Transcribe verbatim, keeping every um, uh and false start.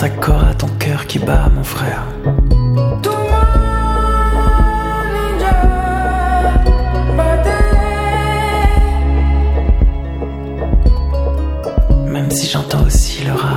accord à ton cœur qui bat, mon frère.